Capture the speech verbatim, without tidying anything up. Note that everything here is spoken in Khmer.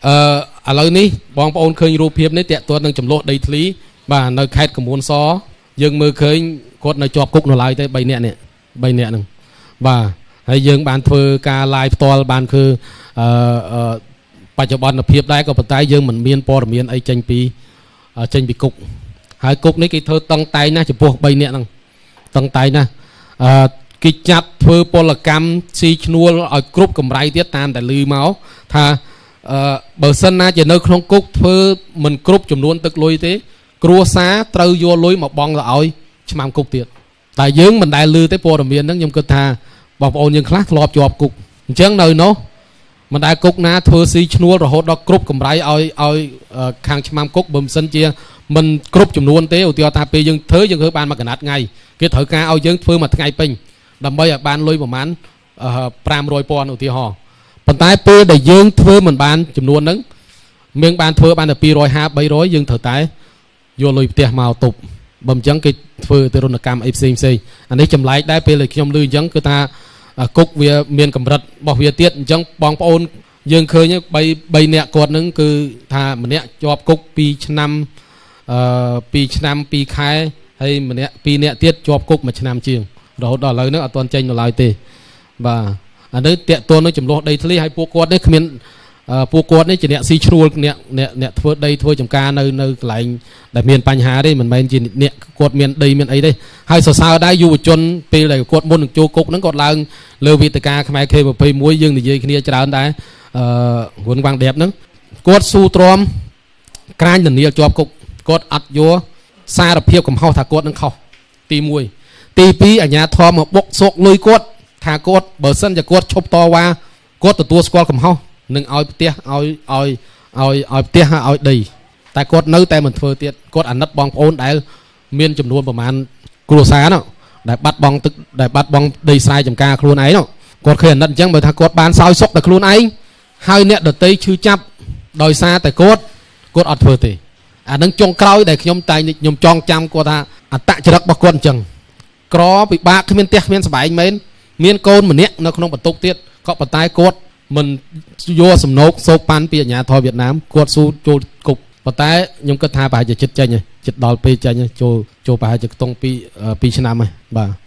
ឥឡូវនេះបងប្អូនឃើញរូបភាពនេះតាក់ទងនឹងចំនួនដីធ្លីបាទនៅខេត្តកំពង់សយើងមើលឃើញគាត់នៅជាប់គុកនៅឡើយទេបីនាក់នេះបីនាក់ហ្នឹងបាទហើយយើងបានធ្វើការ live ផ្ទាល់បានគឺអឺបច្ចុប្បន្នភាពដែរក៏ប៉ុន្តែយើងមិនមានព័ត៌មានអីចេញពីចេញពីគុកហើយគុកនេះគេធ្វើតឹងតែងណាស់ចំពោះបីនាក់ហ្នឹងតឹងតែងណាស់អឺគេចាប់ធ្វើពលកម្មស៊ីឈ្នួលឲ្យគ្រប់កម្រៃទៀតតាមតែលឺមកថាអឺបើសិនណាជានៅក្នុងគុកធ្វើមិនគ្រប់ចំនួនទឹកលុយទេគ្រួសារត្រូវយកលុយមកបង់ទៅឲ្យឆ្មាំគុកទៀតតែយើងមិនដែលលឺទេព័ត៌មានហ្នឹងខ្ញុំគិតថាបងប្អូនយើងខ្លះធ្លាប់ជាប់គុកអញ្ចឹងនៅនោះមិនដែលគុកណាធ្វើស៊ីឈ្នួលរហូតដល់គ្រប់កម្រៃឲ្យឲ្យខាងឆ្មាំគុកបើមិនសិនជាមិនគ្រប់ចំនួនទេឧទាហរណ៍ថាពេលយើងធ្វើយើងធ្វើបានមួយកណាត់ថ្ងៃគេត្រូវការឲ្យយើងធ្វើមួយថ្ងៃពេញដើម្បីឲ្យបានលុយប្រហែលប្រាំរយពាន់ឧទាហរណ៍ប៉ុន្តែពេលដែលយើងធ្វើមិនបានចំនួនហ្នឹងមានបានធ្វើបានតែពីររយហាសិប បីរយយើងត្រូវតែយកលុយផ្ទះមកទប់បើមិនអញ្ចឹងគេធ្វើទៅរនកម្មអីផ្សេងផ្សេងអានេះចម្លែកដែរពេលដែលខ្ញុំឮអញ្ចឹងគឺថាគុកវាមានកម្រិតរបស់វាទៀតអញ្ចឹងបងប្អូនយើងឃើញបីបីនាក់គាត់ហ្នឹងគឺថាម្នាក់ជាប់គុកពីរឆ្នាំអឺពីរឆ្នាំពីរខែហើយម្នាក់ពីរនាក់ទៀតជាប់គុកមួយឆ្នាំជាងរហូតដល់ឥឡូវហ្នឹងអត់ទាន់ចេញនៅឡើយទេបាទអានេះតាក់ទងនឹងចំនួនដីធ្លីហើយពួកគាត់នេះគ្មានពួកគាត់នេះជាអ្នកស៊ីឈ្នួលអ្នកអ្នកអ្នកធ្វើដីធ្វើចំការនៅនៅកន្លែងដែលមានបញ្ហាទេមិនមែនជាអ្នកគាត់មានដីមានអីទេហើយសរសើរដែរយុវជនពេលដែលគាត់មុននឹងចូលគុកហ្នឹងគាត់ឡើងលើវេទិកាខ្មែរ ខេ ยี่สิบเอ็ด យើងនិយាយគ្នាច្រើនដែរអឺហ៊ុនវ៉ាងដេបហ្នឹងគាត់ស៊ូទ្រាំក្រាញធានាជាប់គុកគាត់អត់យកសារភាពកំហុសថាគាត់នឹងខុសទីមួយទីពីរអាជ្ញាធរមកបុកសោកលុយគាត់ថាគាត់បើសិនជាគាត់ឈប់តវ៉ាគាត់ទទួលស្គាល់កំហុសនឹងឲ្យផ្ទះឲ្យឲ្យឲ្យឲ្យផ្ទះឲ្យដីតែគាត់នៅតែមិនធ្វើទៀតគាត់អាណិតបងប្អូនដែលមានចំនួនប្រមាណគ្រួសារនោះដែលបាត់បង់ទឹកដែលបាត់បង់ដីស្រែចម្ការខ្លួនឯងនោះគាត់ឃើញអាណិតអញ្ចឹងបើថាគាត់បានសោយសុខតែខ្លួនឯងហើយអ្នកដតីឈឺចាប់ដោយសារតែគាត់គាត់អត់ធ្វើទេអានឹងចុងក្រោយដែលខ្ញុំតែខ្ញុំចងចាំគាត់ថាអត្តចរិតរបស់គាត់អញ្ចឹងក្រពិបាកគ្មានផ្ទះគ្មានសបាយមែនមានកូនម្នាក់នៅក្នុងបន្ទប់ទៀតក៏ប៉ុន្តែគាត់មិនយកសំណោកសោកប៉ាន់ពីអាជ្ញាធរវៀតណាមគាត់ស៊ូចូលគុកប៉ុន្តែខ្ញុំគិតថាប្រហែលជាចិត្តចេញចិត្តដល់ពេលចេញចូលចូលប្រហែលជាខ្ទង់ពីពីឆ្នាំហើយបាទ